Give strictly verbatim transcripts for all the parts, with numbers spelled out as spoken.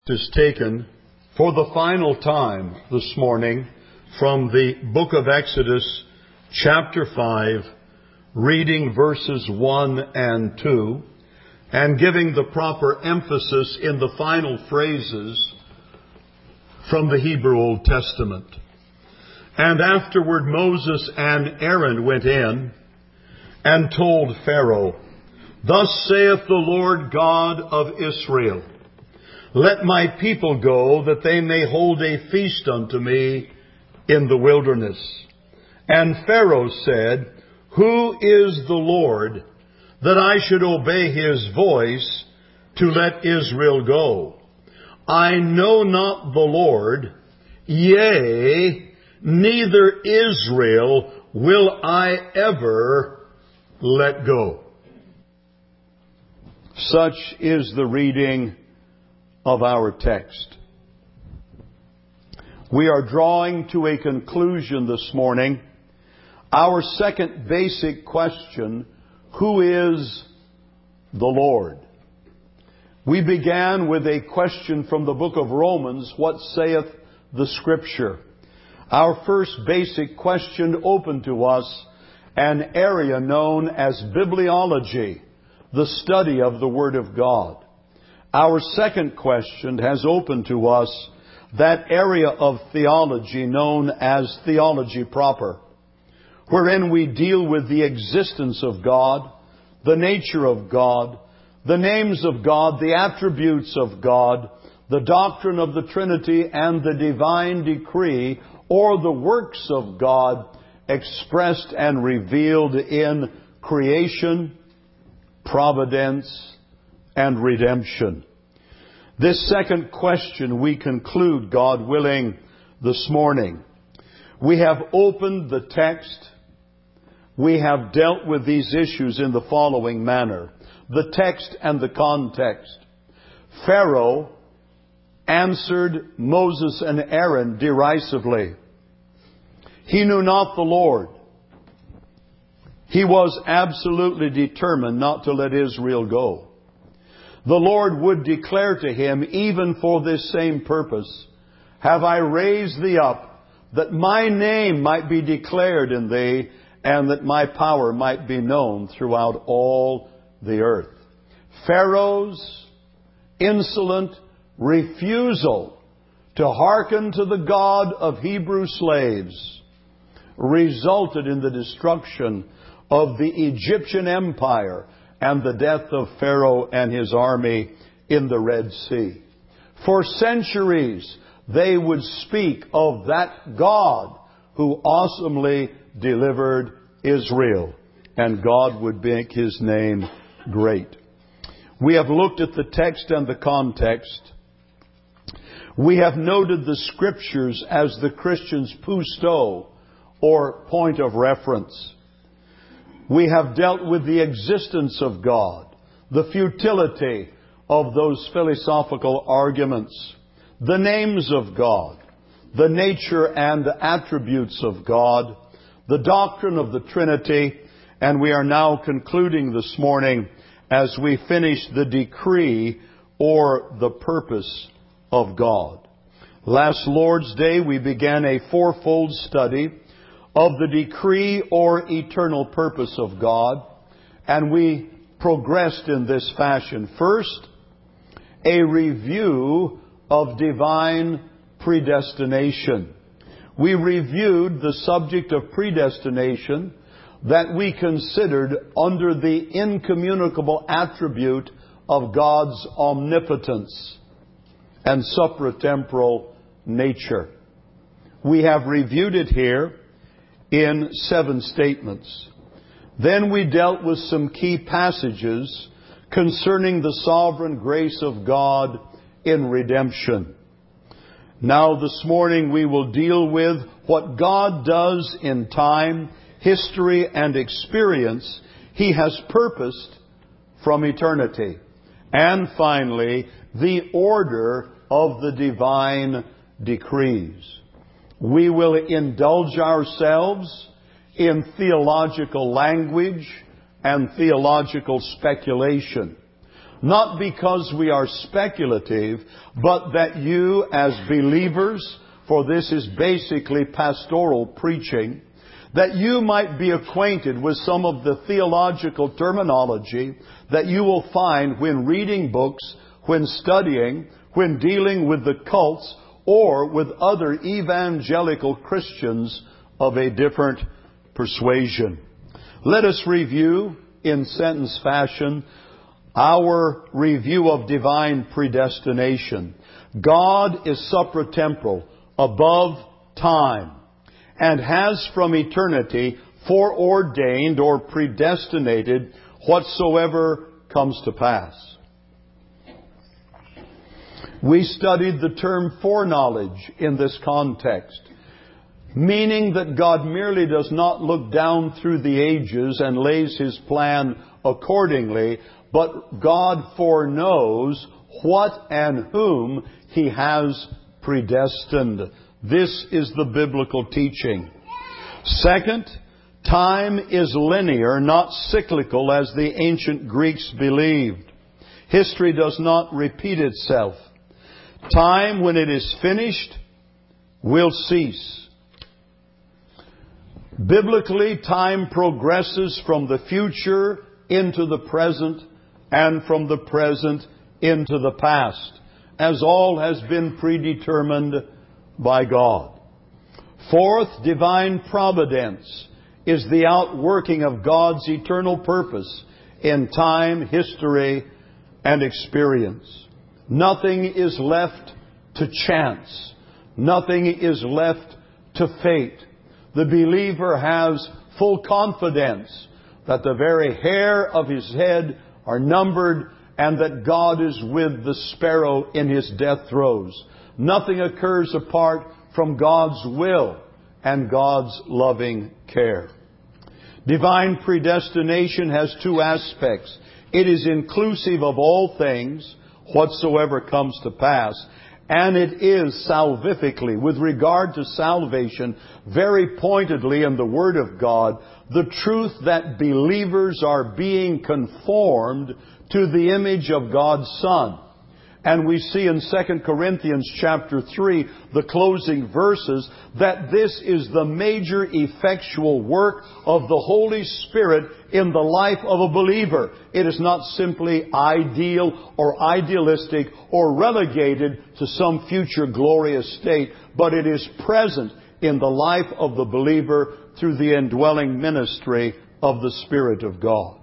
Is taken for the final time this morning from the book of Exodus, chapter five, reading verses one and two, and giving the proper emphasis in the final phrases from the Hebrew Old Testament. And afterward Moses and Aaron went in and told Pharaoh, "Thus saith the Lord God of Israel, Let my people go, that they may hold a feast unto me in the wilderness." And Pharaoh said, "Who is the Lord, that I should obey his voice to let Israel go? I know not the Lord, yea, neither Israel will I ever let go." Such is the reading of our text. We are drawing to a conclusion this morning our second basic question: who is the Lord? We began with a question from the book of Romans: what saith the Scripture? Our first basic question opened to us an area known as bibliology, the study of the Word of God. Our second question has opened to us that area of theology known as theology proper, wherein we deal with the existence of God, the nature of God, the names of God, the attributes of God, the doctrine of the Trinity, and the divine decree, or the works of God expressed and revealed in creation, providence, and redemption. This second question we conclude, God willing, this morning. We have opened the text. We have dealt with these issues in the following manner: the text and the context. Pharaoh answered Moses and Aaron derisively. He knew not the Lord. He was absolutely determined not to let Israel go. The Lord would declare to him, even for this same purpose, "Have I raised thee up, that my name might be declared in thee, and that my power might be known throughout all the earth." Pharaoh's insolent refusal to hearken to the God of Hebrew slaves resulted in the destruction of the Egyptian empire and the death of Pharaoh and his army in the Red Sea. For centuries, they would speak of that God who awesomely delivered Israel, and God would make his name great. We have looked at the text and the context. We have noted the Scriptures as the Christian's pousto, or point of reference. We have dealt with the existence of God, the futility of those philosophical arguments, the names of God, the nature and attributes of God, the doctrine of the Trinity, and we are now concluding this morning as we finish the decree or the purpose of God. Last Lord's Day we began a fourfold study of the decree or eternal purpose of God, and we progressed in this fashion. First, a review of divine predestination. We reviewed the subject of predestination that we considered under the incommunicable attribute of God's omnipotence and supratemporal nature. We have reviewed it here in seven statements. Then we dealt with some key passages concerning the sovereign grace of God in redemption. Now this morning we will deal with what God does in time, history, and experience He has purposed from eternity. And finally, the order of the divine decrees. We will indulge ourselves in theological language and theological speculation. not because we are speculative, but that you as believers, for this is basically pastoral preaching, that you might be acquainted with some of the theological terminology that you will find when reading books, when studying, when dealing with the cults, or with other evangelical Christians of a different persuasion. Let us review in sentence fashion our review of divine predestination. God is supratemporal, above time, and has from eternity foreordained or predestinated whatsoever comes to pass. We studied the term foreknowledge in this context, meaning that God merely does not look down through the ages and lays His plan accordingly, but God foreknows what and whom He has predestined. This is the biblical teaching. Second, time is linear, not cyclical as the ancient Greeks believed. History does not repeat itself. Time, when it is finished, will cease. Biblically, time progresses from the future into the present and from the present into the past, as all has been predetermined by God. Fourth, divine providence is the outworking of God's eternal purpose in time, history, and experience. Nothing is left to chance. Nothing is left to fate. The believer has full confidence that the very hair of his head are numbered and that God is with the sparrow in his death throes. Nothing occurs apart from God's will and God's loving care. Divine predestination has two aspects. It is inclusive of all things, whatsoever comes to pass, and it is salvifically, with regard to salvation, very pointedly in the Word of God, the truth that believers are being conformed to the image of God's Son. And we see in Second Corinthians chapter three, the closing verses, that this is the major effectual work of the Holy Spirit in the life of a believer. It is not simply ideal or idealistic or relegated to some future glorious state, but it is present in the life of the believer through the indwelling ministry of the Spirit of God.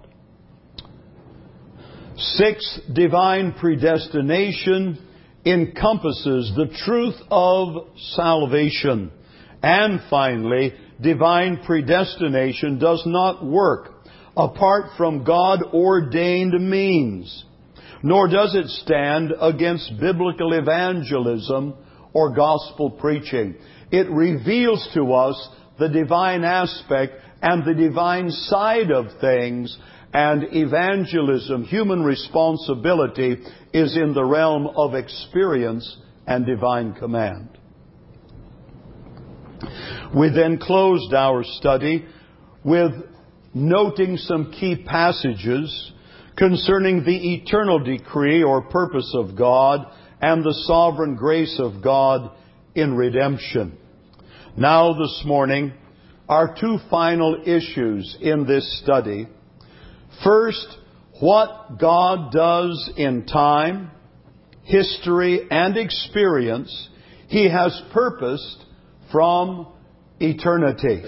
Sixth, divine predestination encompasses the truth of salvation. And finally, divine predestination does not work apart from God-ordained means, nor does it stand against biblical evangelism or gospel preaching. It reveals to us the divine aspect and the divine side of things. And evangelism, human responsibility, is in the realm of experience and divine command. We then closed our study with noting some key passages concerning the eternal decree or purpose of God and the sovereign grace of God in redemption. Now this morning, our two final issues in this study. First, what God does in time, history, and experience, He has purposed from eternity.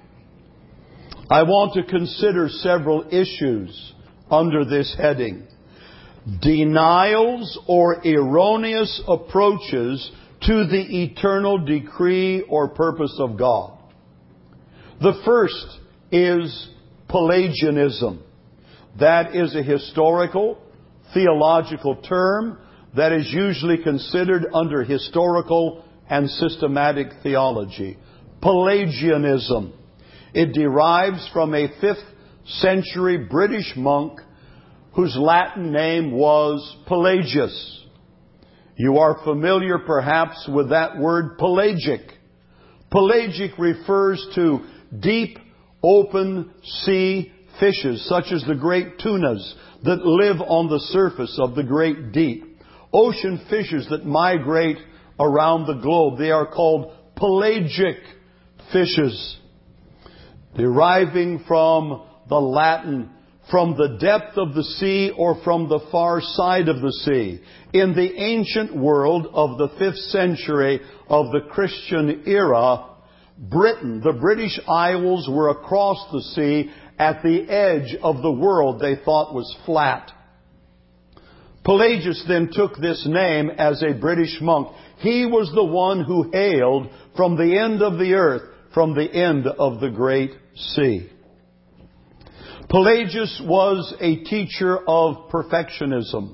I want to consider several issues under this heading. Denials or erroneous approaches to the eternal decree or purpose of God. The first is Pelagianism. That is a historical, theological term that is usually considered under historical and systematic theology. Pelagianism. It derives from a fifth century British monk whose Latin name was Pelagius. You are familiar perhaps with that word pelagic. Pelagic refers to deep, open sea fishes such as the great tunas that live on the surface of the great deep. Ocean fishes that migrate around the globe. They are called pelagic fishes, deriving from the Latin, from the depth of the sea or from the far side of the sea. In the ancient world of the fifth century of the Christian era, Britain, the British Isles were across the sea at the edge of the world they thought was flat. Pelagius then took this name as a British monk. He was the one who hailed from the end of the earth, from the end of the great sea. Pelagius was a teacher of perfectionism.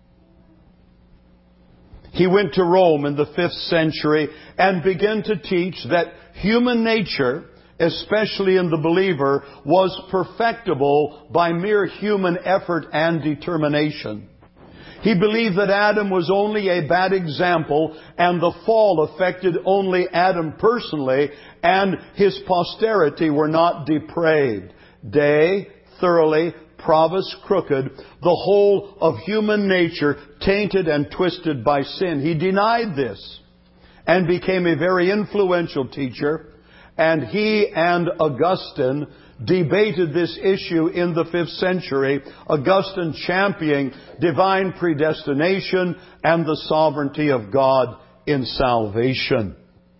He went to Rome in the fifth century and began to teach that human nature, especially in the believer, was perfectible by mere human effort and determination. He believed that Adam was only a bad example and the fall affected only Adam personally and his posterity were not depraved. De, thoroughly, Pravus, crooked, the whole of human nature tainted and twisted by sin. He denied this and became a very influential teacher, and he and Augustine debated this issue in the fifth century, Augustine championing divine predestination and the sovereignty of God in salvation.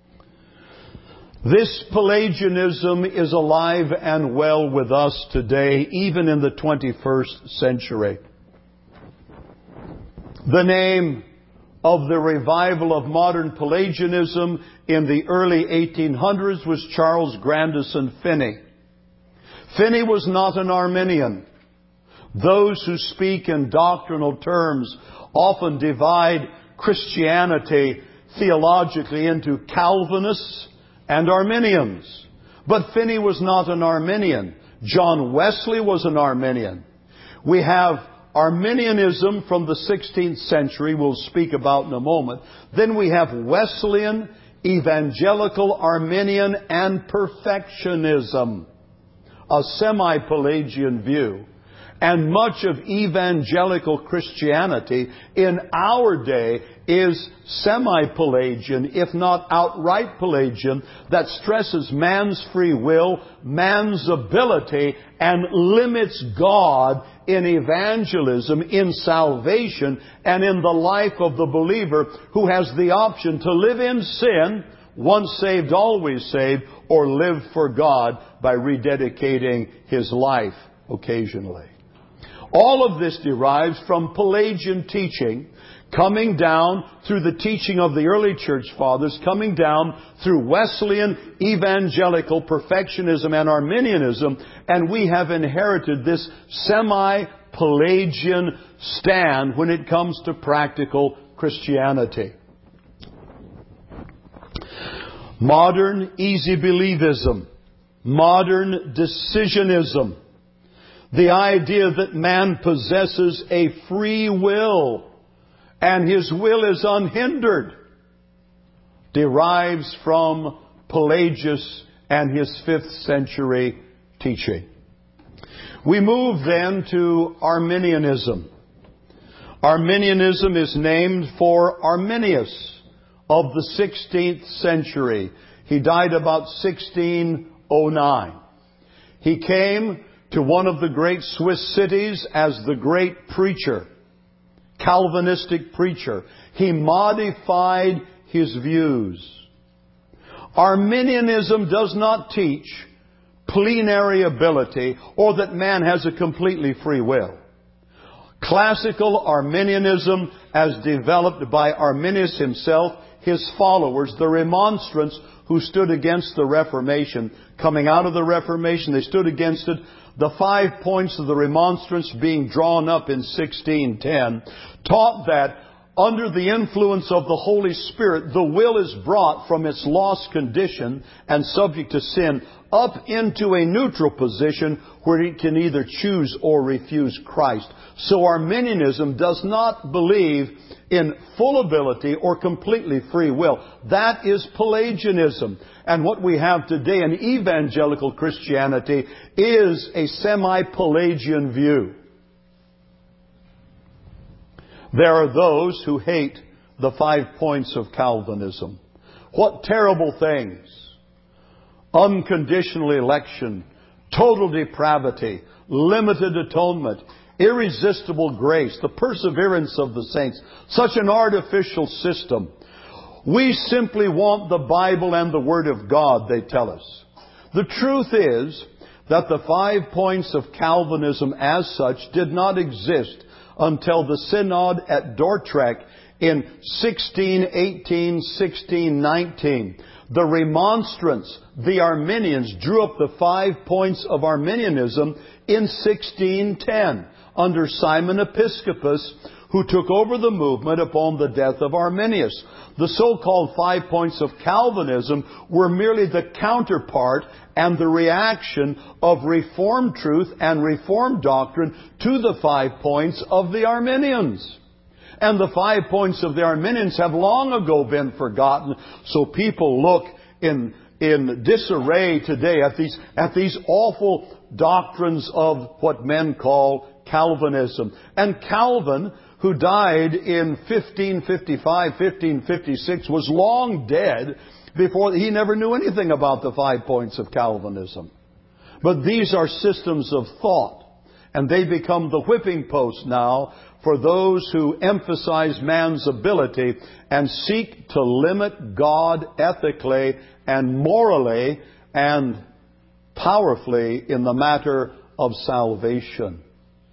This Pelagianism is alive and well with us today, even in the twenty-first century. The name of the revival of modern Pelagianism in the early eighteen hundreds was Charles Grandison Finney. Finney was not an Arminian. Those who speak in doctrinal terms often divide Christianity theologically into Calvinists and Arminians. But Finney was not an Arminian. John Wesley was an Arminian. We have Arminianism from the sixteenth century, we'll speak about in a moment. Then we have Wesleyan, Evangelical, Arminian, and Perfectionism, a semi-Pelagian view. And much of evangelical Christianity in our day is semi-Pelagian, if not outright Pelagian, that stresses man's free will, man's ability, and limits God in evangelism, in salvation, and in the life of the believer who has the option to live in sin, once saved, always saved, or live for God by rededicating his life occasionally. All of this derives from Pelagian teaching, coming down through the teaching of the early church fathers, coming down through Wesleyan, evangelical, perfectionism, and Arminianism, and we have inherited this semi-Pelagian stand when it comes to practical Christianity. Modern easy-believism, modern decisionism, the idea that man possesses a free will and his will is unhindered, derives from Pelagius and his fifth century teaching. We move then to Arminianism. Arminianism is named for Arminius of the sixteenth century. He died about sixteen oh nine. He came to one of the great Swiss cities as the great preacher, Calvinistic preacher. He modified his views. Arminianism does not teach plenary ability or that man has a completely free will. Classical Arminianism, as developed by Arminius himself, his followers, the Remonstrants who stood against the Reformation, coming out of the Reformation, they stood against it. The five points of the Remonstrance being drawn up in sixteen ten taught that under the influence of the Holy Spirit, the will is brought from its lost condition and subject to sin up into a neutral position where it can either choose or refuse Christ. So Arminianism does not believe in full ability or completely free will. That is Pelagianism. And what we have today in evangelical Christianity is a semi-Pelagian view. There are those who hate the five points of Calvinism. What terrible things! Unconditional election, total depravity, limited atonement, irresistible grace, the perseverance of the saints. Such an artificial system. We simply want the Bible and the Word of God, they tell us. The truth is that the five points of Calvinism as such did not exist until the Synod at Dordrecht in sixteen eighteen, sixteen nineteen. The Remonstrants, the Arminians, drew up the five points of Arminianism in sixteen ten under Simon Episcopus, who took over the movement upon the death of Arminius. The so-called five points of Calvinism were merely the counterpart and the reaction of Reformed truth and Reformed doctrine to the five points of the Arminians. And the five points of the Arminians have long ago been forgotten, so people look in, in disarray today at these, at these awful doctrines of what men call Calvinism. And Calvin, who died in fifteen fifty-five, fifteen fifty-six, was long dead before he never knew anything about the five points of Calvinism. But these are systems of thought, and they become the whipping post now for those who emphasize man's ability and seek to limit God ethically and morally and powerfully in the matter of salvation.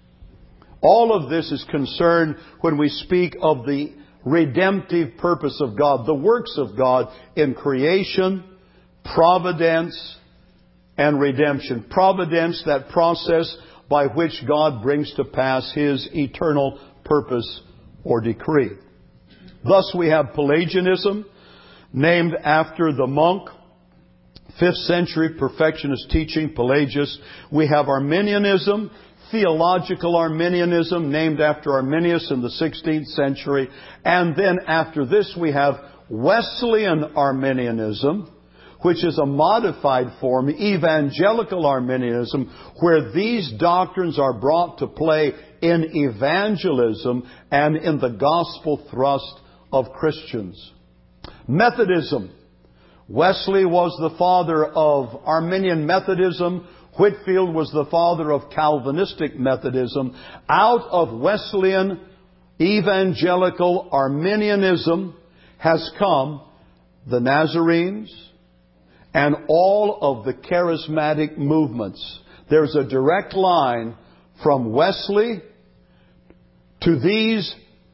All of this is concerned when we speak of the redemptive purpose of God, the works of God in creation, providence, and redemption. Providence, that process by which God brings to pass His eternal purpose or decree. Thus we have Pelagianism, named after the monk, fifth century perfectionist teaching, Pelagius. We have Arminianism, theological Arminianism, named after Arminius in the sixteenth century. And then after this we have Wesleyan Arminianism, which is a modified form, evangelical Arminianism, where these doctrines are brought to play in evangelism and in the gospel thrust of Christians. Methodism. Wesley was the father of Arminian Methodism. Whitefield was the father of Calvinistic Methodism. Out of Wesleyan evangelical Arminianism has come the Nazarenes and all of the charismatic movements. There's a direct line from Wesley to these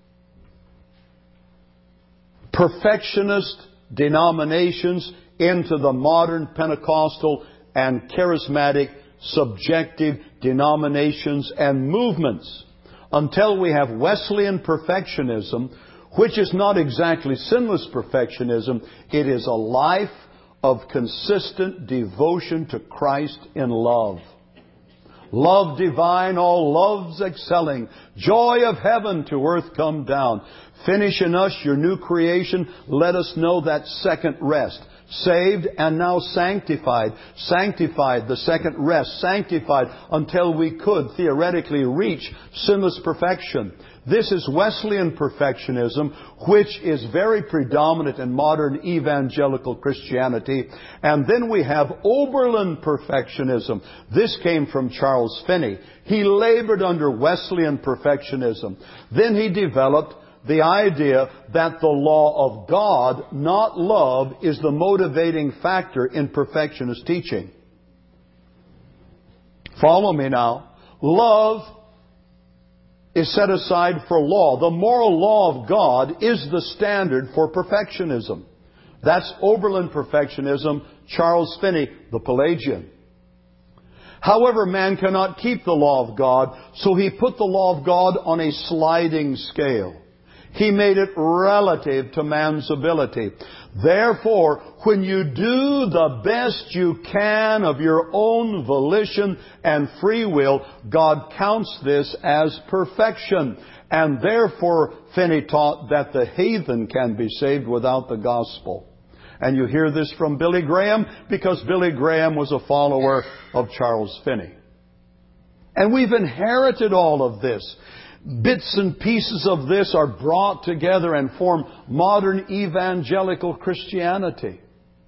perfectionist denominations into the modern Pentecostal and charismatic subjective denominations and movements, until we have Wesleyan perfectionism, which is not exactly sinless perfectionism. It is a life of consistent devotion to Christ in love. Love divine, all loves excelling, joy of heaven to earth come down. Finish in us your new creation. Let us know that second rest. Saved and now sanctified. Sanctified, the second rest. Sanctified until we could theoretically reach sinless perfection. This is Wesleyan perfectionism, which is very predominant in modern evangelical Christianity. And then we have Oberlin perfectionism. This came from Charles Finney. He labored under Wesleyan perfectionism. Then he developed the idea that the law of God, not love, is the motivating factor in perfectionist teaching. Follow me now. Love is set aside for law. The moral law of God is the standard for perfectionism. That's Oberlin perfectionism, Charles Finney, the Pelagian. However, man cannot keep the law of God, so he put the law of God on a sliding scale. He made it relative to man's ability. Therefore, when you do the best you can of your own volition and free will, God counts this as perfection. And therefore, Finney taught that the heathen can be saved without the gospel. And you hear this from Billy Graham because Billy Graham was a follower of Charles Finney. And we've inherited all of this. Bits and pieces of this are brought together and form modern evangelical Christianity.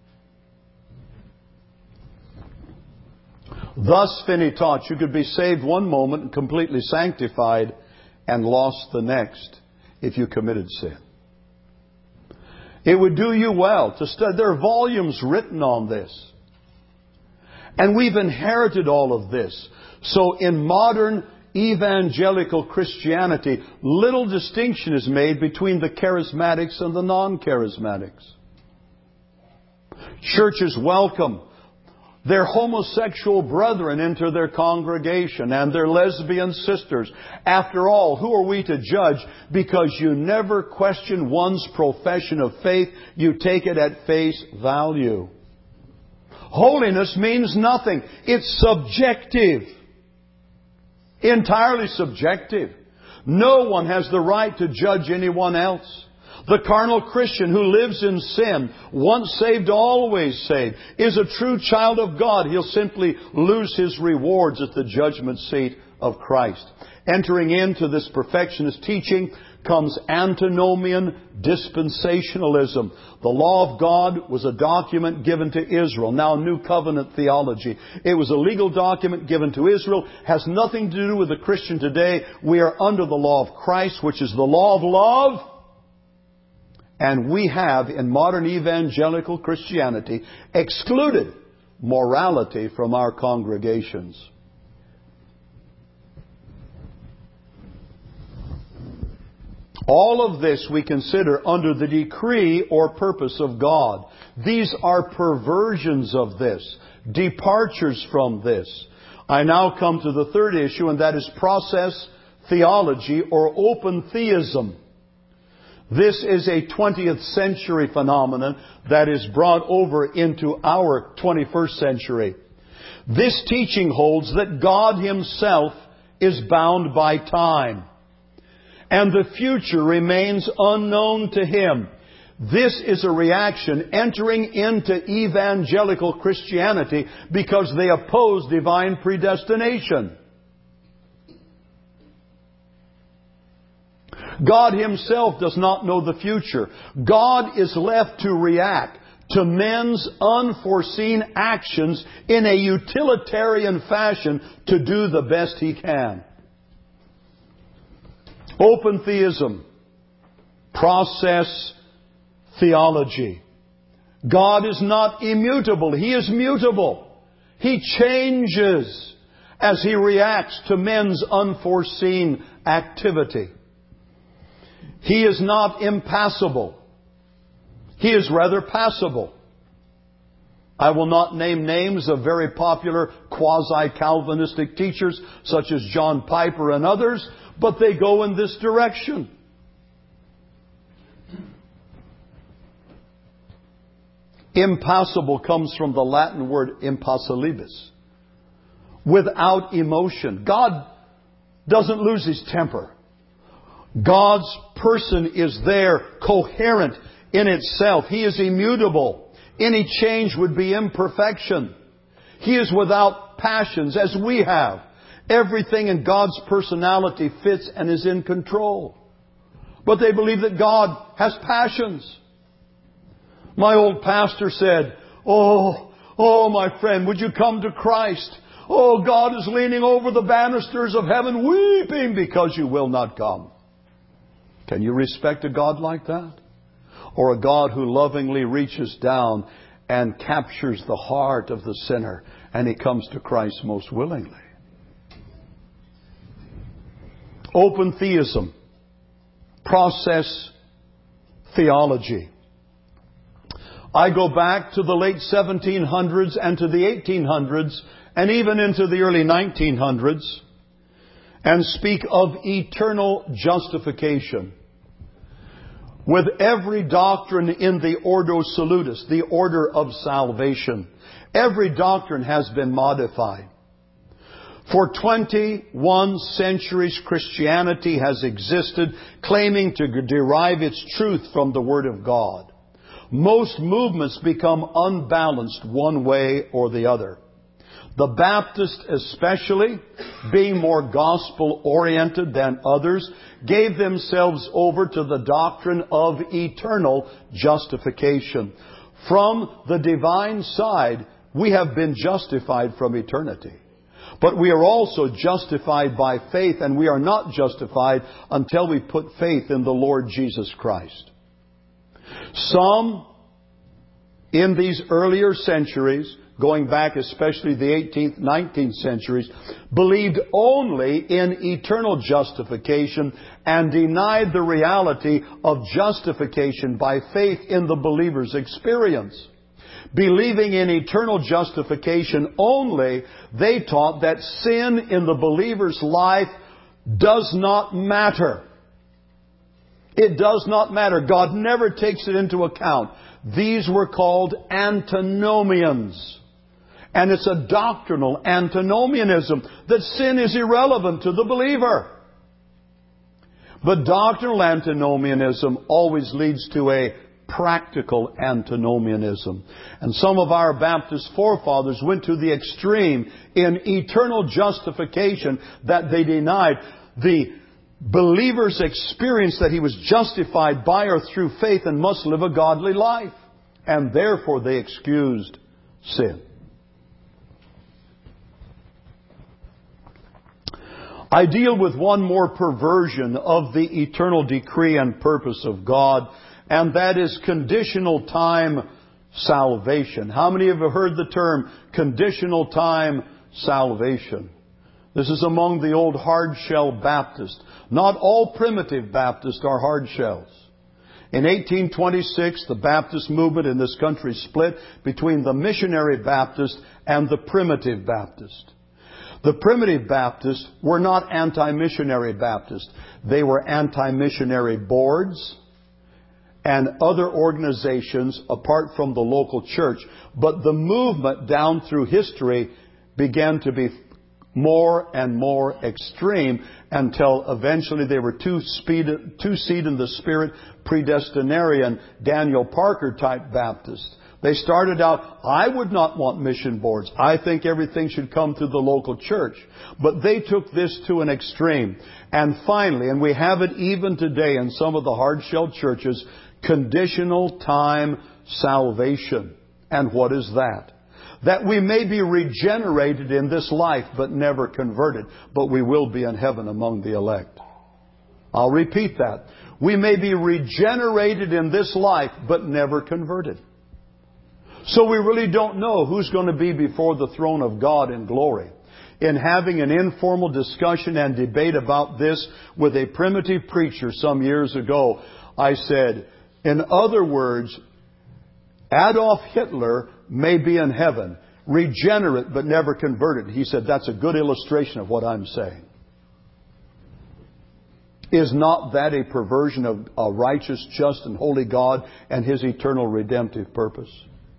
Thus, Finney taught, you could be saved one moment and completely sanctified and lost the next if you committed sin. It would do you well to study. There are volumes written on this. And we've inherited all of this. So in modern evangelical Christianity, little distinction is made between the charismatics and the non-charismatics. Churches welcome their homosexual brethren into their congregation and their lesbian sisters. After all, who are we to judge? Because you never question one's profession of faith. You take it at face value. Holiness means nothing. It's subjective. Entirely subjective. No one has the right to judge anyone else. The carnal Christian who lives in sin, once saved, always saved, is a true child of God. He'll simply lose his rewards at the judgment seat of Christ. Entering into this perfectionist teaching comes antinomian dispensationalism. The law of God was a document given to Israel. Now New Covenant theology. It was a legal document given to Israel. Has nothing to do with the Christian today. We are under the law of Christ, which is the law of love. And we have, in modern evangelical Christianity, excluded morality from our congregations. All of this we consider under the decree or purpose of God. These are perversions of this, departures from this. I now come to the third issue, and that is process theology or open theism. This is a twentieth century phenomenon that is brought over into our twenty-first century. This teaching holds that God Himself is bound by time, and the future remains unknown to Him. This is a reaction entering into evangelical Christianity because they oppose divine predestination. God Himself does not know the future. God is left to react to men's unforeseen actions in a utilitarian fashion to do the best He can. Open theism. Process theology. God is not immutable. He is mutable. He changes as He reacts to men's unforeseen activity. He is not impassible. He is rather passible. I will not name names of very popular quasi-Calvinistic teachers such as John Piper and others, but they go in this direction. Impassible comes from the Latin word impassibus, without emotion. God doesn't lose His temper. God's person is there, coherent in itself. He is immutable. Any change would be imperfection. He is without passions, as we have. Everything in God's personality fits and is in control. But they believe that God has passions. My old pastor said, Oh, oh, my friend, would you come to Christ? Oh, God is leaning over the banisters of heaven, weeping because you will not come. Can you respect a God like that? Or a God who lovingly reaches down and captures the heart of the sinner and he comes to Christ most willingly? Open theism. Process theology. I go back to the late seventeen hundreds and to the eighteen hundreds and even into the early nineteen hundreds and speak of eternal justification. with every doctrine in the Ordo Salutis, the order of salvation. Every doctrine has been modified. For twenty-one centuries, Christianity has existed, claiming to derive its truth from the Word of God. Most movements become unbalanced one way or the other. The Baptists especially, being more gospel-oriented than others, gave themselves over to the doctrine of eternal justification. From the divine side, we have been justified from eternity. But we are also justified by faith, and we are not justified until we put faith in the Lord Jesus Christ. Some, in these earlier centuries, going back especially the eighteenth, nineteenth centuries, believed only in eternal justification and denied the reality of justification by faith in the believer's experience. Believing in eternal justification only, they taught that sin in the believer's life does not matter. It does not matter. God never takes it into account. These were called antinomians. And it's a doctrinal antinomianism that sin is irrelevant to the believer. But doctrinal antinomianism always leads to a practical antinomianism. And some of our Baptist forefathers went to the extreme in eternal justification that they denied the believer's experience that he was justified by or through faith and must live a godly life. And therefore they excused sin. I deal with one more perversion of the eternal decree and purpose of God, and that is conditional time salvation. How many of you have heard the term conditional time salvation? This is among the old hard-shell Baptists. Not all primitive Baptists are hard-shells. In eighteen twenty-six, the Baptist movement in this country split between the missionary Baptist and the primitive Baptist. The primitive Baptists were not anti-missionary Baptists. They were anti-missionary boards and other organizations apart from the local church. But the movement down through history began to be more and more extreme until eventually they were two-seed in the Spirit, predestinarian, Daniel Parker type Baptists. They started out, I would not want mission boards. I think everything should come through the local church. But they took this to an extreme. And finally, and we have it even today in some of the hard-shell churches, conditional time salvation. And what is that? That we may be regenerated in this life but never converted, but we will be in heaven among the elect. I'll repeat that. We may be regenerated in this life but never converted. So we really don't know who's going to be before the throne of God in glory. In having an informal discussion and debate about this with a primitive preacher some years ago, I said, in other words, Adolf Hitler may be in heaven, regenerate but never converted. He said, that's a good illustration of what I'm saying. Is not that a perversion of a righteous, just, and holy God and His eternal redemptive purpose?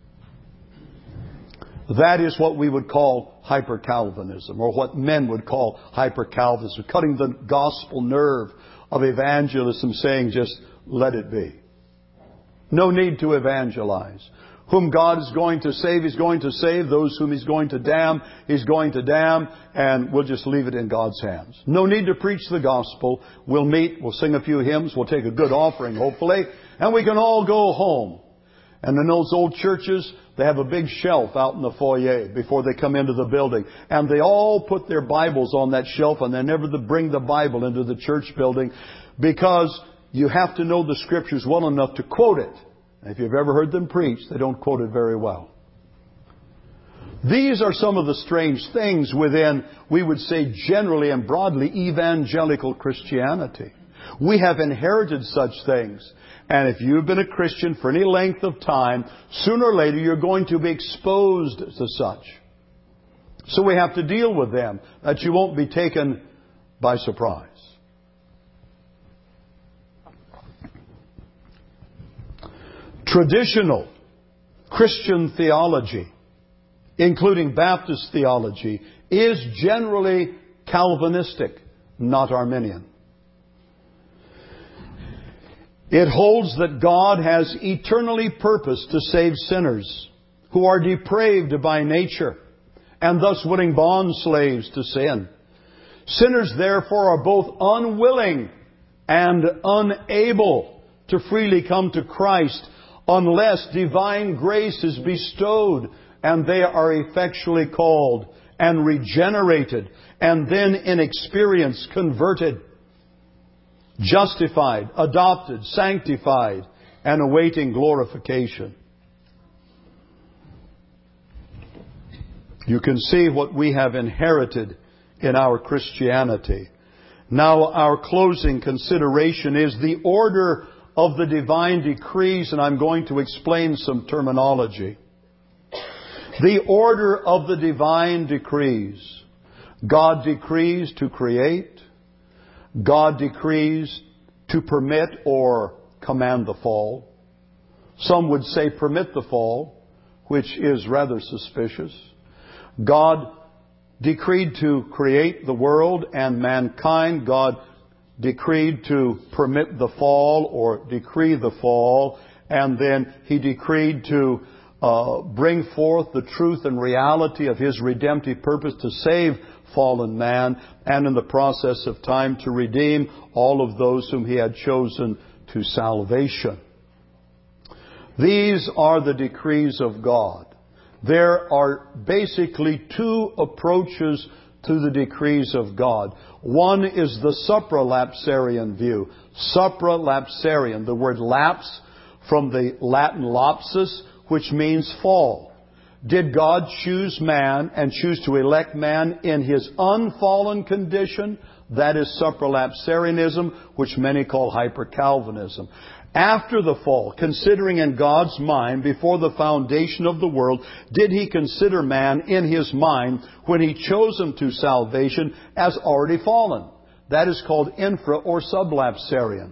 That is what we would call hyper-Calvinism, or what men would call hyper-Calvinism, cutting the gospel nerve of evangelism, saying just let it be. No need to evangelize. Whom God is going to save, He's going to save. Those whom He's going to damn, He's going to damn. And we'll just leave it in God's hands. No need to preach the gospel. We'll meet, we'll sing a few hymns, we'll take a good offering, hopefully, and we can all go home. And in those old churches, they have a big shelf out in the foyer before they come into the building. And they all put their Bibles on that shelf, and they never bring the Bible into the church building because you have to know the Scriptures well enough to quote it. And if you've ever heard them preach, they don't quote it very well. These are some of the strange things within, we would say generally and broadly, evangelical Christianity. We have inherited such things. And if you've been a Christian for any length of time, sooner or later you're going to be exposed to such. So we have to deal with them, that you won't be taken by surprise. Traditional Christian theology, including Baptist theology, is generally Calvinistic, not Arminian. It holds that God has eternally purposed to save sinners who are depraved by nature and thus willing bond slaves to sin. Sinners, therefore, are both unwilling and unable to freely come to Christ unless divine grace is bestowed and they are effectually called and regenerated and then in experience converted, justified, adopted, sanctified, and awaiting glorification. You can see what we have inherited in our Christianity. Now, our closing consideration is the order of the divine decrees, and I'm going to explain some terminology. The order of the divine decrees. God decrees to create. God decrees to permit or command the fall. Some would say permit the fall, which is rather suspicious. God decreed to create the world and mankind. God decreed to permit the fall or decree the fall. And then He decreed to uh, bring forth the truth and reality of His redemptive purpose to save fallen man, and in the process of time to redeem all of those whom He had chosen to salvation. These are the decrees of God. There are basically two approaches to the decrees of God. One is the supralapsarian view. Supralapsarian, the word lapse from the Latin lapsus, which means fall. Did God choose man and choose to elect man in his unfallen condition? That is supralapsarianism, which many call hyper-Calvinism. After the fall, considering in God's mind, before the foundation of the world, did He consider man in His mind when He chose him to salvation as already fallen? That is called infra or sublapsarian.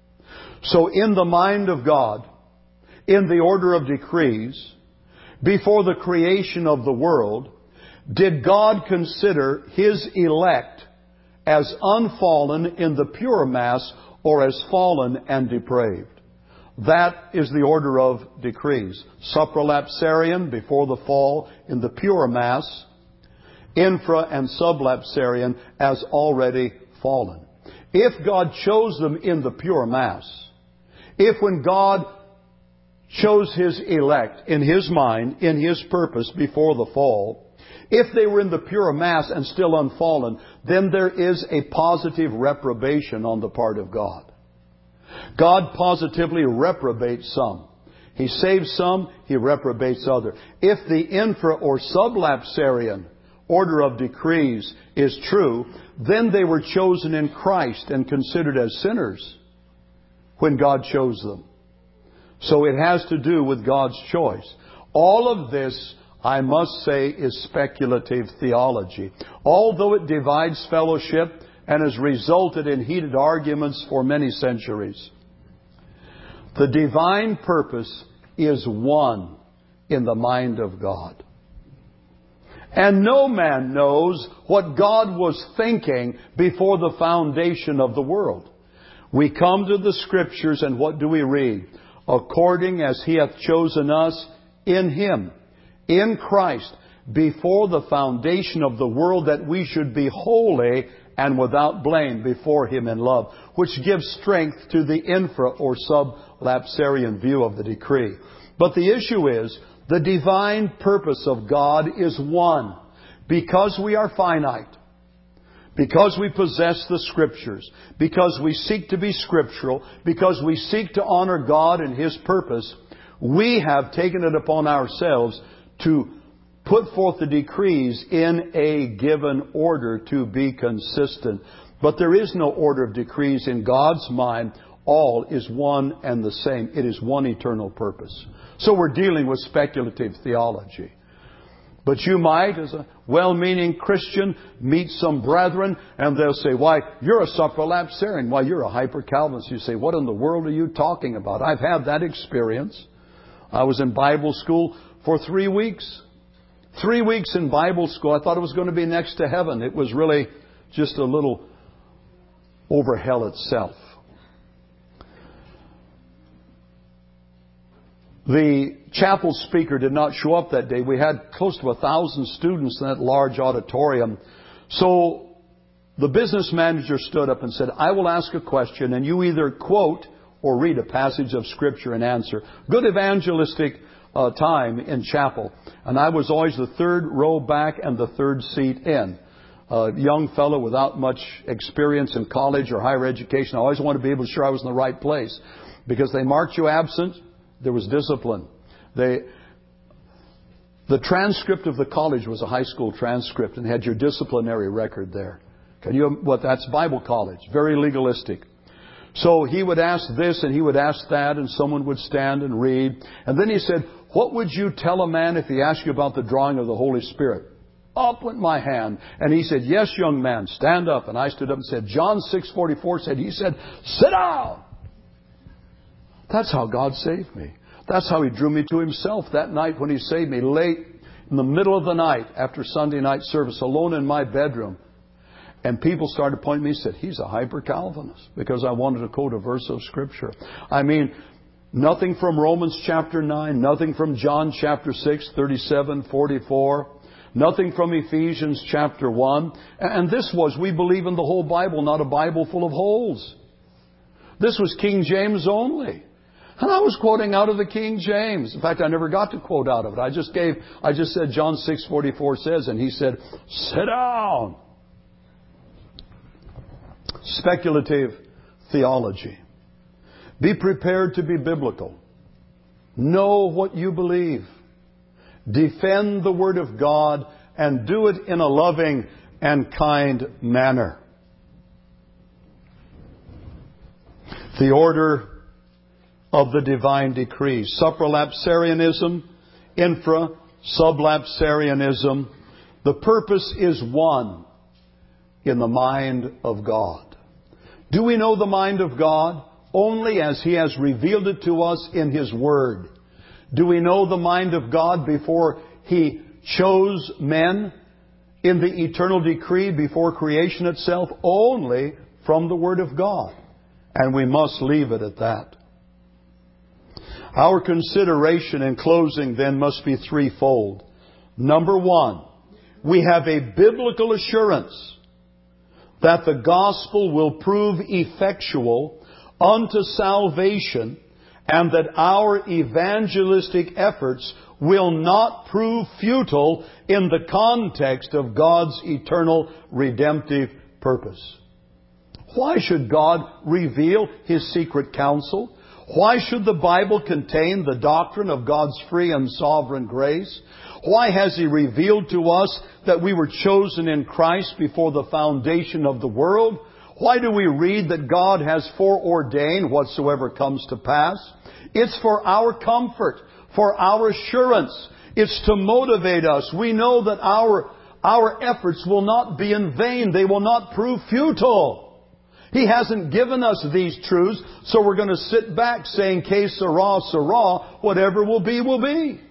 So in the mind of God, in the order of decrees, before the creation of the world, did God consider His elect as unfallen in the pure mass or as fallen and depraved? That is the order of decrees. Supralapsarian, before the fall, in the pure mass. Infra and sublapsarian, as already fallen. If God chose them in the pure mass, if when God chose His elect in His mind, in His purpose before the fall, if they were in the pure mass and still unfallen, then there is a positive reprobation on the part of God. God positively reprobates some. He saves some, He reprobates others. If the infra or sublapsarian order of decrees is true, then they were chosen in Christ and considered as sinners when God chose them. So it has to do with God's choice. All of this, I must say, is speculative theology. Although it divides fellowship and has resulted in heated arguments for many centuries, the divine purpose is one in the mind of God. And no man knows what God was thinking before the foundation of the world. We come to the Scriptures and what do we read? According as He hath chosen us in Him, in Christ, before the foundation of the world, that we should be holy and without blame before Him in love, which gives strength to the infra or sublapsarian view of the decree. But the issue is, the divine purpose of God is one. Because we are finite, because we possess the Scriptures, because we seek to be scriptural, because we seek to honor God and His purpose, we have taken it upon ourselves to put forth the decrees in a given order to be consistent. But there is no order of decrees in God's mind. All is one and the same. It is one eternal purpose. So we're dealing with speculative theology. But you might, as a well-meaning Christian, meet some brethren and they'll say, why, you're a supralapsarian. Why, you're a hyper-Calvinist. You say, what in the world are you talking about? I've had that experience. I was in Bible school for three weeks. Three weeks in Bible school. I thought it was going to be next to heaven. It was really just a little over hell itself. The chapel speaker did not show up that day. We had close to a thousand students in that large auditorium. So the business manager stood up and said, I will ask a question and you either quote or read a passage of Scripture and answer. Good evangelistic uh, time in chapel. And I was always the third row back and the third seat in. A young fellow without much experience in college or higher education. I always wanted to be able to be sure I was in the right place. Because they marked you absent, there was discipline. They, the transcript of the college was a high school transcript and had your disciplinary record there. Can you, what, that's Bible college. Very legalistic. So he would ask this and he would ask that and someone would stand and read. And then he said, what would you tell a man if he asked you about the drawing of the Holy Spirit? Up went my hand. And he said, yes, young man, stand up. And I stood up and said, John six forty-four said, he said, sit down. That's how God saved me. That's how He drew me to Himself that night when He saved me, late in the middle of the night after Sunday night service, alone in my bedroom. And people started pointing at me and said, he's a hyper-Calvinist, because I wanted to quote a verse of Scripture. I mean, nothing from Romans chapter nine, nothing from John chapter six, thirty-seven, forty-four, nothing from Ephesians chapter one. And this was, we believe in the whole Bible, not a Bible full of holes. This was King James only. And I was quoting out of the King James. In fact, I never got to quote out of it. I just gave, I just said John six forty-four says, and he said, sit down. Speculative theology. Be prepared to be biblical. Know what you believe. Defend the Word of God and do it in a loving and kind manner. The order of the divine decree. Supralapsarianism, infra-sublapsarianism. The purpose is one in the mind of God. Do we know the mind of God? Only as He has revealed it to us in His Word. Do we know the mind of God before He chose men in the eternal decree before creation itself? Only from the Word of God. And we must leave it at that. Our consideration in closing then must be threefold. Number one, we have a biblical assurance that the gospel will prove effectual unto salvation and that our evangelistic efforts will not prove futile in the context of God's eternal redemptive purpose. Why should God reveal His secret counsel? Why should the Bible contain the doctrine of God's free and sovereign grace? Why has He revealed to us that we were chosen in Christ before the foundation of the world? Why do we read that God has foreordained whatsoever comes to pass? It's for our comfort, for our assurance. It's to motivate us. We know that our, our efforts will not be in vain. They will not prove futile. He hasn't given us these truths, so we're going to sit back saying, que sera, sera, whatever will be, will be.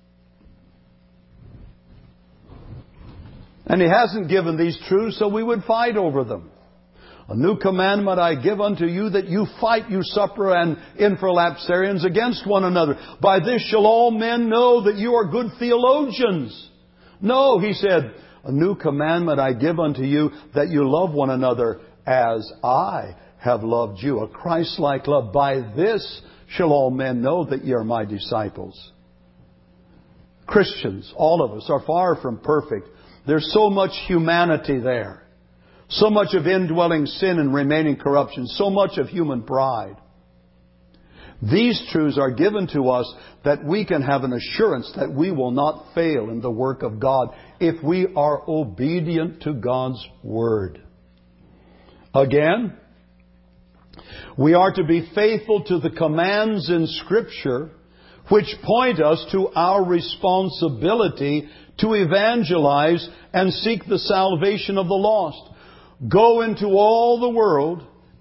And He hasn't given these truths so we would fight over them. A new commandment I give unto you, that you fight, you supra and infralapsarians, against one another. By this shall all men know that you are good theologians. No, He said, a new commandment I give unto you, that you love one another as I have loved you. A Christ-like love. By this shall all men know that ye are my disciples. Christians, all of us, are far from perfect. There's so much humanity there. So much of indwelling sin and remaining corruption. So much of human pride. These truths are given to us that we can have an assurance that we will not fail in the work of God if we are obedient to God's Word. Again, we are to be faithful to the commands in Scripture which point us to our responsibility to evangelize and seek the salvation of the lost. Go into all the world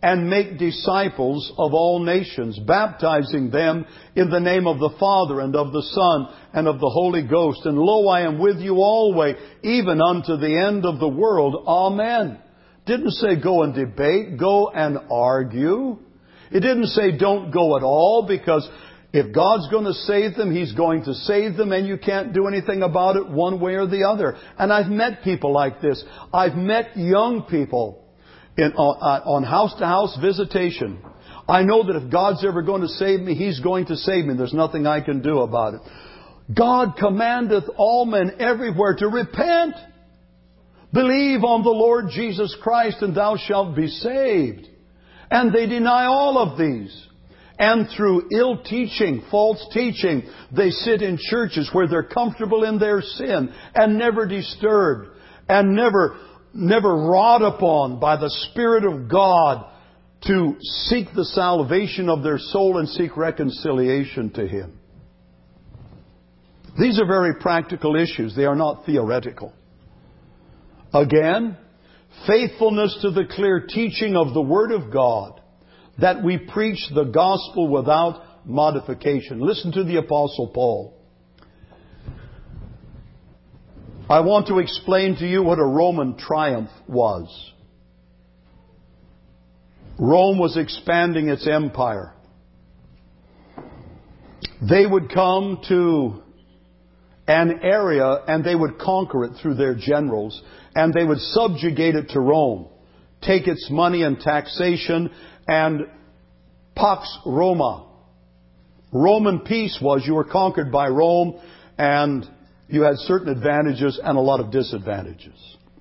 and make disciples of all nations, baptizing them in the name of the Father and of the Son and of the Holy Ghost. And lo, I am with you always, even unto the end of the world. Amen. Didn't say go and debate, go and argue. It didn't say don't go at all, because if God's going to save them, He's going to save them, and you can't do anything about it one way or the other. And I've met people like this. I've met young people in, uh, on house-to-house visitation. I know that if God's ever going to save me, He's going to save me. There's nothing I can do about it. God commandeth all men everywhere to repent. Believe on the Lord Jesus Christ, and thou shalt be saved. And they deny all of these. And through ill teaching, false teaching, they sit in churches where they're comfortable in their sin and never disturbed and never, never wrought upon by the Spirit of God to seek the salvation of their soul and seek reconciliation to Him. These are very practical issues. They are not theoretical. Again, faithfulness to the clear teaching of the Word of God, that we preach the gospel without modification. Listen to the Apostle Paul. I want to explain to you what a Roman triumph was. Rome was expanding its empire. They would come to an area and they would conquer it through their generals, and they would subjugate it to Rome, take its money and taxation, and Pax Roma. Roman peace was you were conquered by Rome, and you had certain advantages and a lot of disadvantages.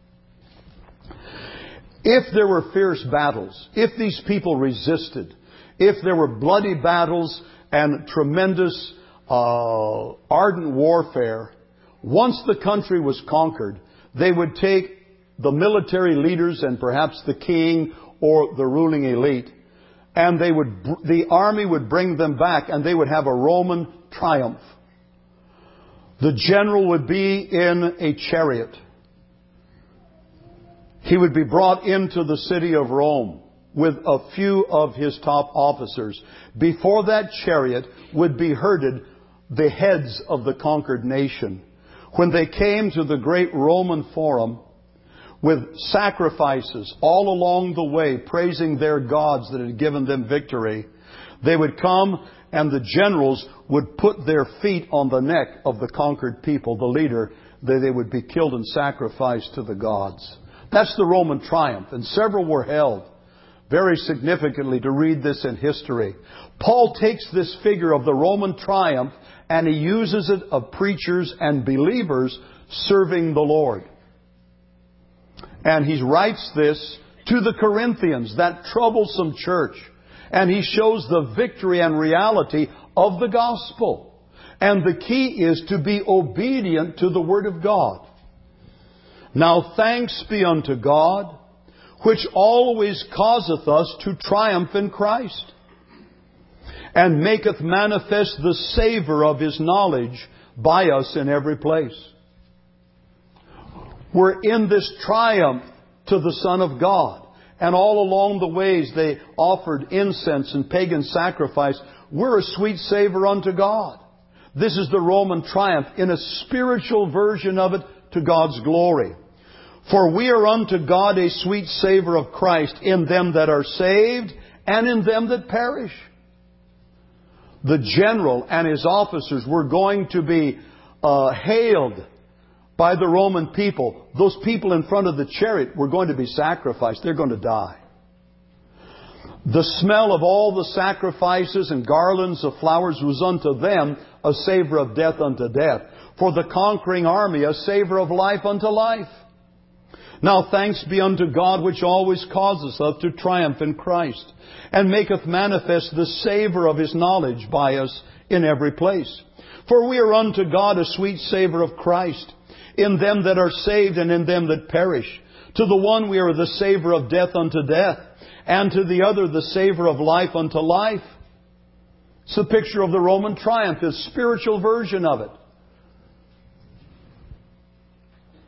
If there were fierce battles, if these people resisted, if there were bloody battles and tremendous uh, ardent warfare, once the country was conquered, they would take the military leaders and perhaps the king or the ruling elite, and they would, the army would bring them back, and they would have a Roman triumph. The general would be in a chariot. He would be brought into the city of Rome with a few of his top officers. Before that chariot would be herded the heads of the conquered nation. When they came to the great Roman Forum with sacrifices all along the way, praising their gods that had given them victory, they would come and the generals would put their feet on the neck of the conquered people, the leader, that they would be killed and sacrificed to the gods. That's the Roman triumph, and several were held. Very significantly to read this in history. Paul takes this figure of the Roman triumph and he uses it of preachers and believers serving the Lord. And he writes this to the Corinthians, that troublesome church. And he shows the victory and reality of the gospel. And the key is to be obedient to the Word of God. Now thanks be unto God, which always causeth us to triumph in Christ, and maketh manifest the savour of His knowledge by us in every place. We're in this triumph to the Son of God. And all along the ways they offered incense and pagan sacrifice. We're a sweet savour unto God. This is the Roman triumph in a spiritual version of it to God's glory. For we are unto God a sweet savour of Christ in them that are saved and in them that perish. The general and his officers were going to be uh, hailed by the Roman people. Those people in front of the chariot were going to be sacrificed. They're going to die. The smell of all the sacrifices and garlands of flowers was unto them a savour of death unto death. For the conquering army a savour of life unto life. Now thanks be unto God, which always causeth us to triumph in Christ, and maketh manifest the savour of His knowledge by us in every place. For we are unto God a sweet savour of Christ, in them that are saved and in them that perish. To the one we are the savour of death unto death, and to the other the savour of life unto life. It's a picture of the Roman triumph, the spiritual version of it.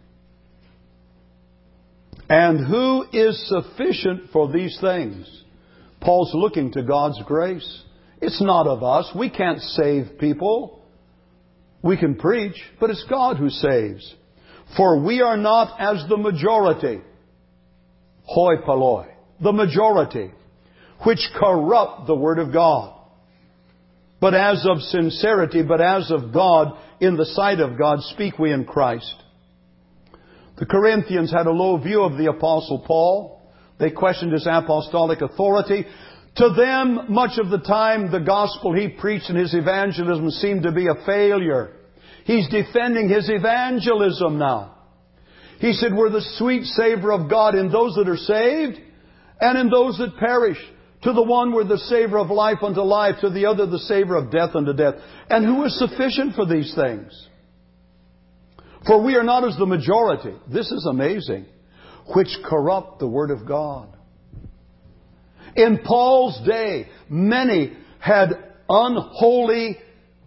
And who is sufficient for these things? Paul's looking to God's grace. It's not of us. We can't save people. We can preach, but it's God who saves. For we are not as the majority, hoi polloi, the majority, which corrupt the Word of God. But as of sincerity, but as of God, in the sight of God, speak we in Christ. The Corinthians had a low view of the Apostle Paul. They questioned his apostolic authority. To them, much of the time, the gospel he preached and his evangelism seemed to be a failure. He's defending his evangelism now. He said, we're the sweet savor of God in those that are saved and in those that perish. To the one we're the savor of life unto life, to the other the savor of death unto death. And who is sufficient for these things? For we are not as the majority. This is amazing. Which corrupt the Word of God. In Paul's day, many had unholy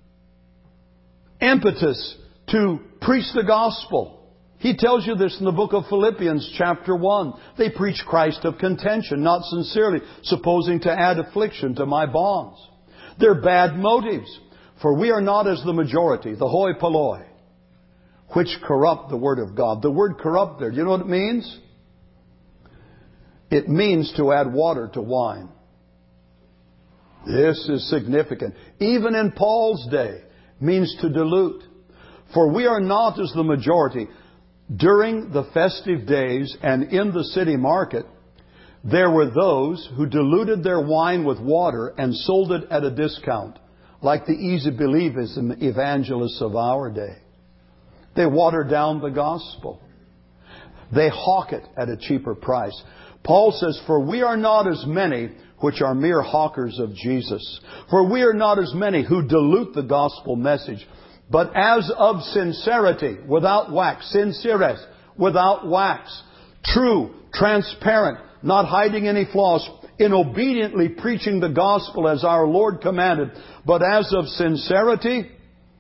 impetus to preach the gospel. He tells you this in the book of Philippians chapter one. They preach Christ of contention, not sincerely, supposing to add affliction to my bonds. They're bad motives. For we are not as the majority, the hoi polloi, which corrupt the Word of God. The word corrupt there, do you know what it means? It means to add water to wine. This is significant. Even in Paul's day, means to dilute. For we are not as the majority. During the festive days and in the city market, there were those who diluted their wine with water and sold it at a discount, like the easy believers and evangelists of our day. They water down the gospel. They hawk it at a cheaper price. Paul says, for we are not as many which are mere hawkers of Jesus. For we are not as many who dilute the gospel message, but as of sincerity, without wax, sinceres, without wax, true, transparent, not hiding any flaws, in obediently preaching the gospel as our Lord commanded, but as of sincerity,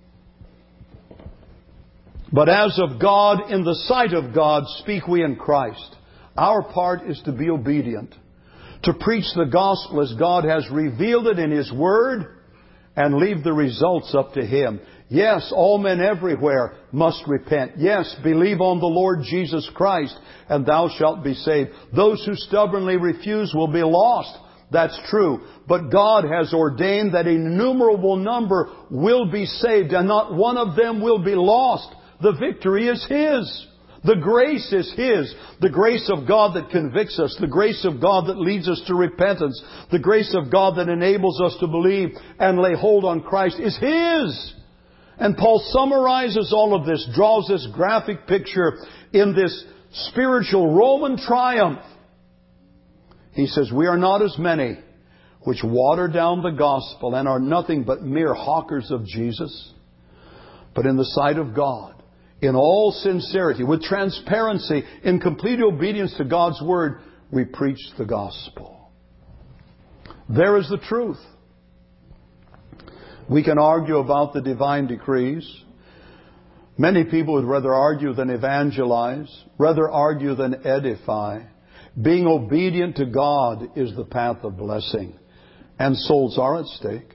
but as of God, in the sight of God, speak we in Christ. Our part is to be obedient, to preach the gospel as God has revealed it in His Word, and leave the results up to Him. Yes, all men everywhere must repent. Yes, believe on the Lord Jesus Christ, and thou shalt be saved. Those who stubbornly refuse will be lost. That's true. But God has ordained that an innumerable number will be saved, and not one of them will be lost. The victory is His. The grace is His. The grace of God that convicts us. The grace of God that leads us to repentance. The grace of God that enables us to believe and lay hold on Christ is His. And Paul summarizes all of this, draws this graphic picture in this spiritual Roman triumph. He says, we are not as many which water down the gospel and are nothing but mere hawkers of Jesus, but in the sight of God, in all sincerity, with transparency, in complete obedience to God's Word, we preach the gospel. There is the truth. We can argue about the divine decrees. Many people would rather argue than evangelize, rather argue than edify. Being obedient to God is the path of blessing, and souls are at stake.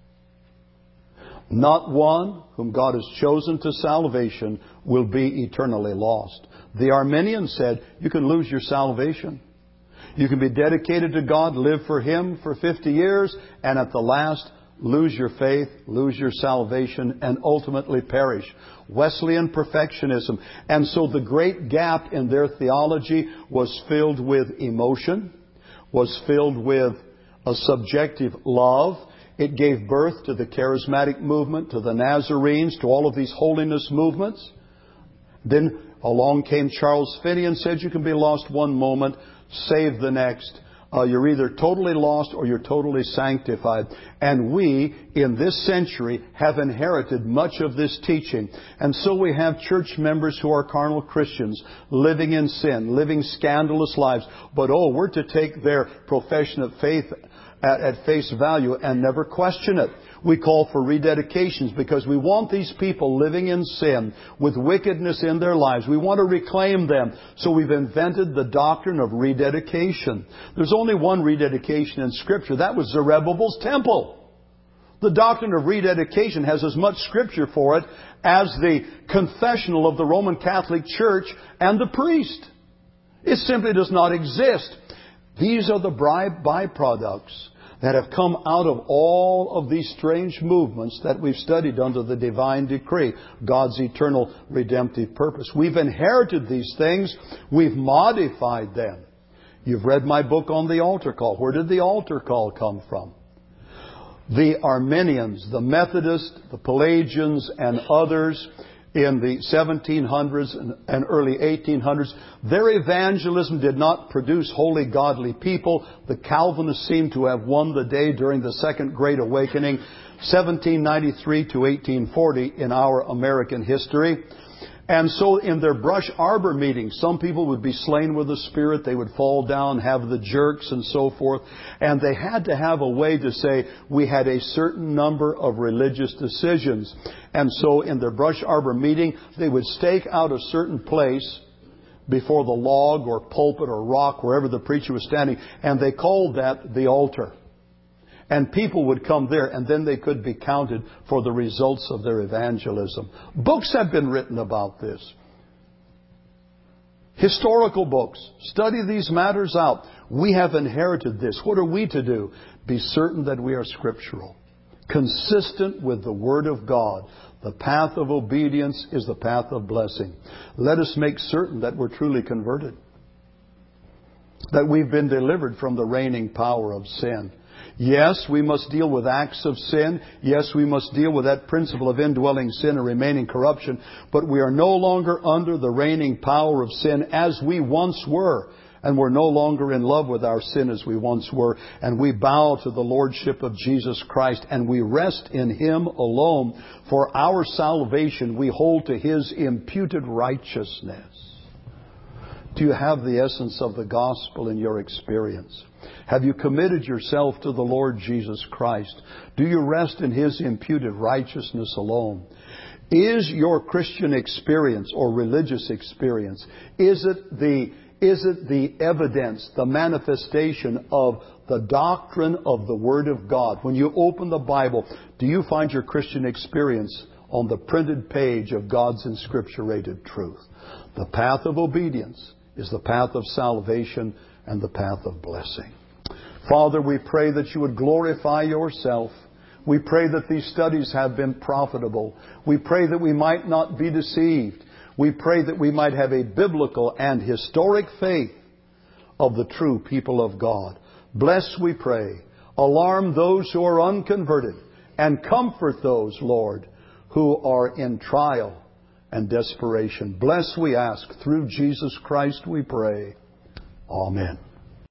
Not one whom God has chosen to salvation will be eternally lost. The Arminians said, you can lose your salvation. You can be dedicated to God, live for Him for fifty years, and at the last, lose your faith, lose your salvation, and ultimately perish. Wesleyan perfectionism. And so the great gap in their theology was filled with emotion, was filled with a subjective love. It gave birth to the charismatic movement, to the Nazarenes, to all of these holiness movements. Then along came Charles Finney and said, you can be lost one moment, saved the next. Uh, you're either totally lost or you're totally sanctified. And we, in this century, have inherited much of this teaching. And so we have church members who are carnal Christians, living in sin, living scandalous lives. But oh, we're to take their profession of faith at, at face value and never question it. We call for rededications because we want these people living in sin with wickedness in their lives. We want to reclaim them. So we've invented the doctrine of rededication. There's only one rededication in Scripture. That was Zerubbabel's temple. The doctrine of rededication has as much Scripture for it as the confessional of the Roman Catholic Church and the priest. It simply does not exist. These are the byproducts that have come out of all of these strange movements that we've studied under the divine decree, God's eternal redemptive purpose. We've inherited these things. We've modified them. You've read my book on the altar call. Where did the altar call come from? The Arminians, the Methodists, the Pelagians, and others in the seventeen hundreds and early eighteen hundreds, their evangelism did not produce holy, godly people. The Calvinists seem to have won the day during the Second Great Awakening, seventeen ninety-three to eighteen forty in our American history. And so in their brush arbor meetings, some people would be slain with the Spirit. They would fall down, have the jerks and so forth. And they had to have a way to say, we had a certain number of religious decisions. And so in their brush arbor meeting, they would stake out a certain place before the log or pulpit or rock, wherever the preacher was standing. And they called that the altar. And people would come there, and then they could be counted for the results of their evangelism. Books have been written about this. Historical books. Study these matters out. We have inherited this. What are we to do? Be certain that we are scriptural, consistent with the Word of God. The path of obedience is the path of blessing. Let us make certain that we're truly converted, that we've been delivered from the reigning power of sin. Yes, we must deal with acts of sin. Yes, we must deal with that principle of indwelling sin and remaining corruption. But we are no longer under the reigning power of sin as we once were. And we're no longer in love with our sin as we once were. And we bow to the Lordship of Jesus Christ. And we rest in Him alone. For our salvation, we hold to His imputed righteousness. Do you have the essence of the gospel in your experience? Have you committed yourself to the Lord Jesus Christ? Do you rest in His imputed righteousness alone? Is your Christian experience or religious experience, is it the, is it the evidence, the manifestation of the doctrine of the Word of God? When you open the Bible, do you find your Christian experience on the printed page of God's inscripturated truth? The path of obedience is the path of salvation and the path of blessing. Father, we pray that You would glorify Yourself. We pray that these studies have been profitable. We pray that we might not be deceived. We pray that we might have a biblical and historic faith of the true people of God. Bless, we pray. Alarm those who are unconverted and comfort those, Lord, who are in trial and desperation. Bless, we ask. Through Jesus Christ we pray. Amen.